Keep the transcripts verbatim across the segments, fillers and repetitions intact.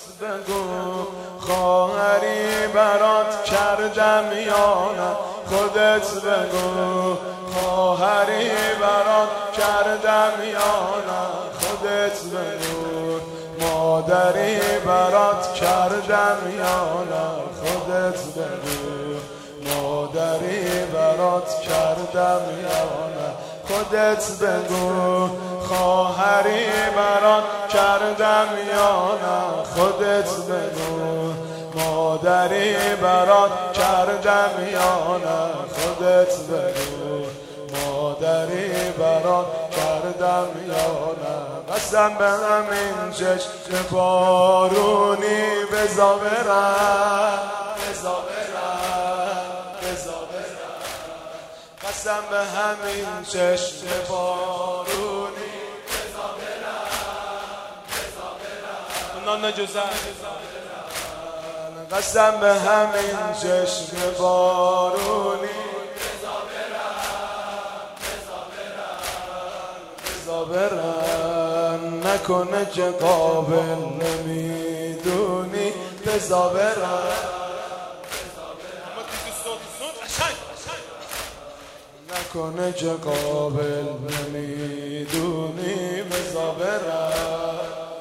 بگو خواهری برات کردم یا نه خودت بگو خواهری برات کردم یا نه خودت بگو مادری برات کردم یا نه خودت بگو مادری برات کردم یا نه خودت بگو خواهری برات کردم یا نه خودت بگو مادری برات کردم یا نه خودت بگو مادری برات کردم یا نه قسم به همین چشم بارونی بزا برم بزا برم بزا برم قسم به همین چشم بارونی بزا برم بزا برم نان نجوزه قسم به همین چشم بارونی بزا برم بزا برم نکنه که قابل نمیدونی بزا برم نکنه که قابل نمیدونی بزا برم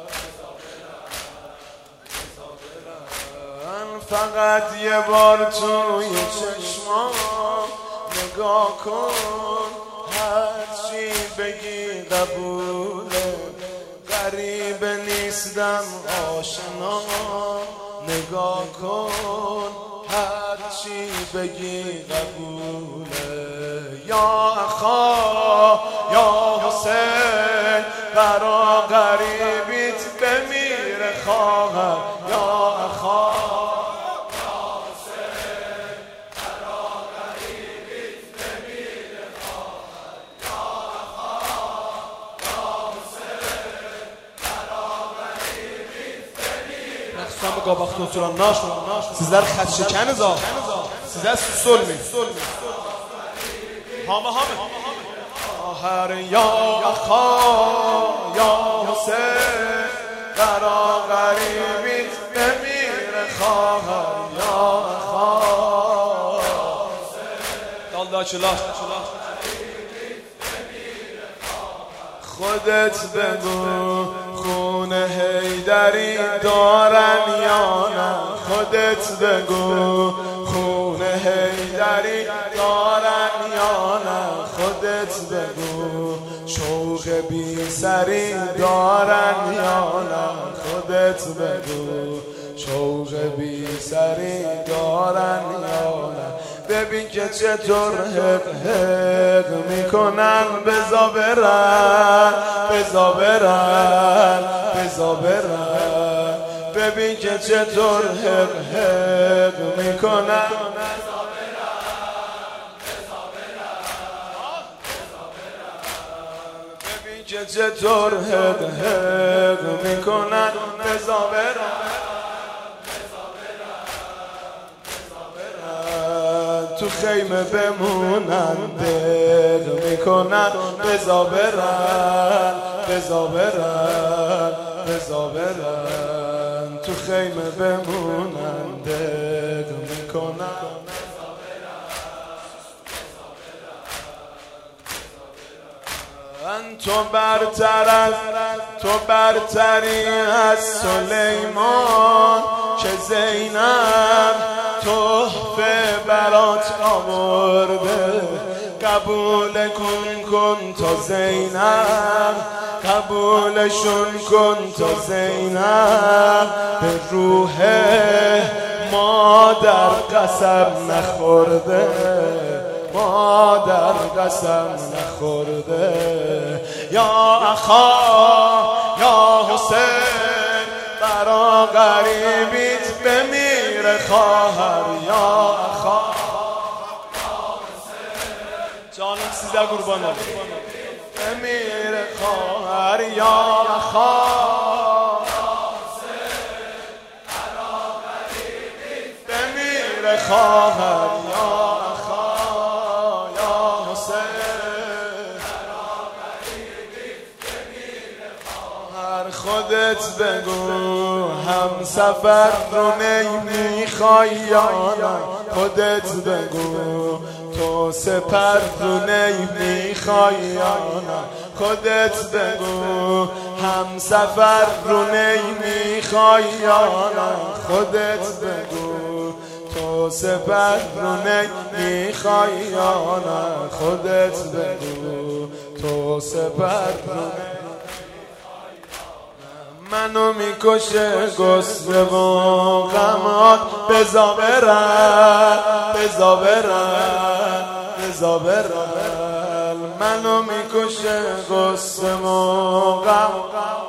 فقط یه بار توی چشمام نگاه کن هرچی بگی قبوله غریب نیستم آشنا نگاه کن هرچی بگی قبوله یا اخا یا حسین برا غریبیت بمیره خواهر یا اخا Gab acht tur nash sizlar xat shekaniza sizlar sulmi hamma hamma خواهر یا اخا یا حسین برا غریبیت بمیره خواهر یا اخا دالدا چلاش خودت بگو خونه حیدری دارن یا نه خودت بگو خونه حیدری دارن یا نه خودت بگو شوق بی سری دارن یا نه خودت بگو شوق بی سری دارن یا نه ببین که چطور حق حق میکنن بزا برن بزا برن بزا برن ببین که چطور حق حق میکنن ببین که چطور حق حق میکنن بزا برن تو خیمه بمونن دق میکنن بزا برن بزا برن بزا برن تو خیمه بمونن دق میکنن تو برتر از تو برتری از سلیمان که زینب تحفه برات آورده قبول کن کن تا زینب قبولشون کن تا زینب به روح مادر قسم نخورده مادر قسم نخورده یا اخا یا حسین برا غریبیت بمیره خواهر یا اخا جانم سیزده قربانه بمیره خواهر یا اخا بمیره خواهر یا خودت بگو هم سفر رو نمیخوای یا نه خودت بگو تو سپر رو نمیخوای یا نه خودت بگو هم سفر رو نمیخوای یا نه خودت بگو تو سپر رو نمیخوای یا نه خودت بگو تو سپر رو منو میکشه گسله و غمات بزا برن بزا برن بزا برن منو میکشه گسله و غمات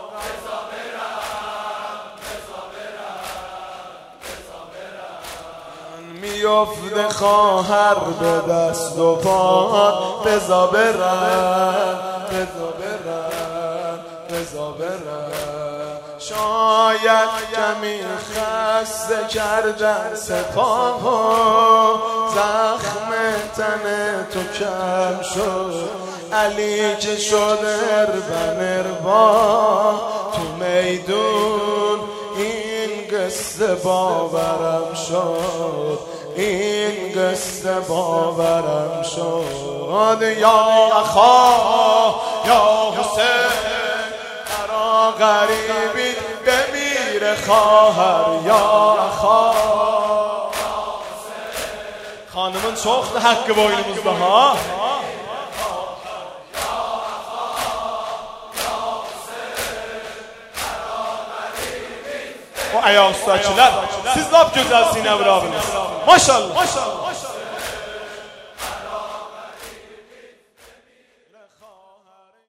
میفته خواهر به دست و پات بزا برن بزا برن بزا برن شاید کمی خسته کردن سپاه و زخم تن تو کم شد علی که شد اربن اربا تو میدون این قصه باورم شد این قصه باورم شد یا اخا یا حسین ترا غریبی بمیر خواهر یا اخا خانمون چخت حق boynumuzda ha o ayaq üstəkilər siz lap gözəl sinə vurabınız maşallah